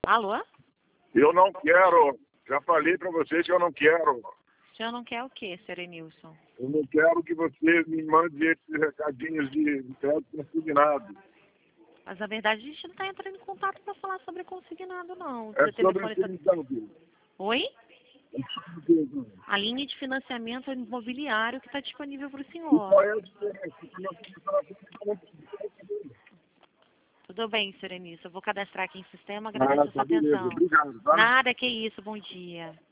Alô? Eu não quero. Já falei para vocês que eu não quero. O senhor não quer o quê, Sr. Enilson? Eu não quero que você me mande esses recadinhos de crédito consignado. Mas, na verdade, a gente não está entrando em contato para falar sobre consignado, não. É Seu sobre telefone o que, tá... então, filho? Oi? É sobre o que, então? A linha de financiamento imobiliário que está disponível para o E senhor. qual é a diferença? Porque nós temos que falar Tudo bem, Sr. Enilson. Eu vou cadastrar aqui em sistema. Ah, Agradeço a tá, sua beleza. atenção. Obrigado, tá? Nada, que isso. Bom dia.